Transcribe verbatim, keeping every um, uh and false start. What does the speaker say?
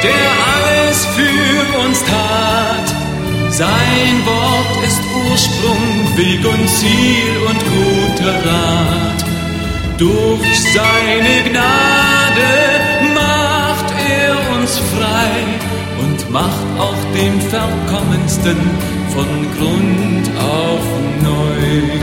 der alles für uns tat. Sein Wort ist Ursprung, Weg und Ziel und guter Rat. Durch seine Gnade macht er uns frei und macht auch den Verkommensten von Grund auf neu.